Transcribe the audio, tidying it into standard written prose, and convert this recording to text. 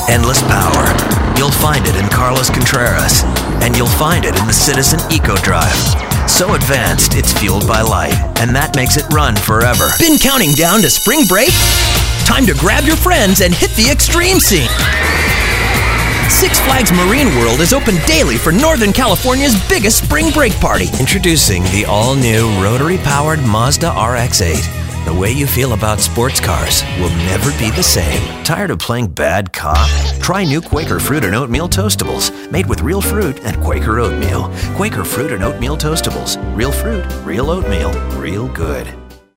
Endless power. You'll find it in Carlos Contreras, and you'll find it in the Citizen EcoDrive. So advanced, it's fueled by light, and that makes it run forever. Been counting down to spring break? Time to grab your friends and hit the extreme scene. Six Flags Marine World is open daily for Northern California's biggest spring break party. Introducing the all-new rotary-powered Mazda RX-8. The way you feel about sports cars will never be the same. Tired of playing bad cop? Try new Quaker Fruit and Oatmeal Toastables, made with real fruit and Quaker oatmeal. Quaker Fruit and Oatmeal Toastables. Real fruit, real oatmeal, real good.